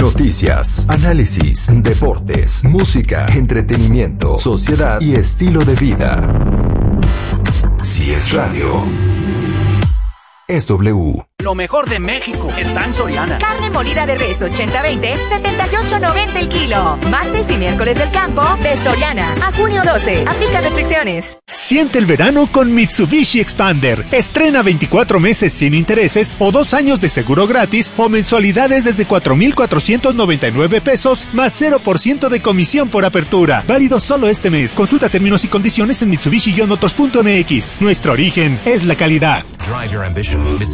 Noticias, análisis, deportes, música, entretenimiento, sociedad y estilo de vida. Si es radio, es W. Lo mejor de México está en Soriana. Carne molida de res 80-20, 78.90 el kilo. Martes y miércoles del campo de Soriana. A junio 12. Aplica restricciones. Siente el verano con Mitsubishi Expander. Estrena 24 meses sin intereses o 2 años de seguro gratis o mensualidades desde 4,499 pesos más 0% de comisión por apertura. Válido solo este mes. Consulta términos y condiciones en Mitsubishi-motors.mx. Nuestro origen es la calidad. Drive your ambition.